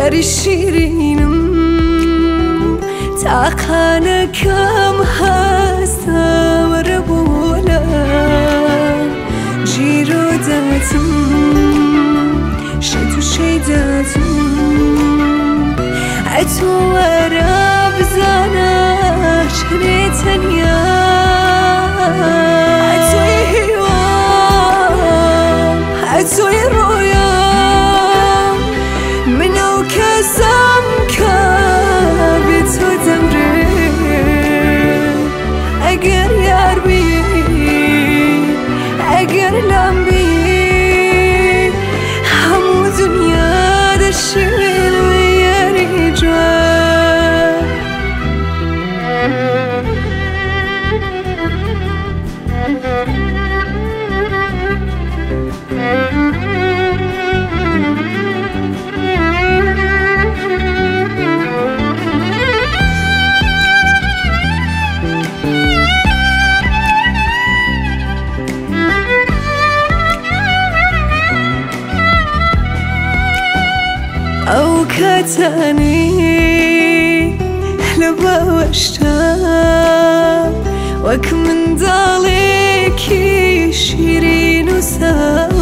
یاری شیرینم تاقانەکەم هەستە وەرە بۆلام جیرۆ دەتم شەی تووشەی دەتم ئەتۆ وەرە بزانە چنێ تەنیا ئەتۆی هیوام ئەتۆی ڕۆیام من ئەو کەسەم کە بێ تۆ دەمرێ ئەگەر یار بی ئەگەر لام بی هەموو دونیا دەشێن بە یاری جوان ئەو کاتانەی لە باوەشتا وەک منداڵێکی شیرین و سا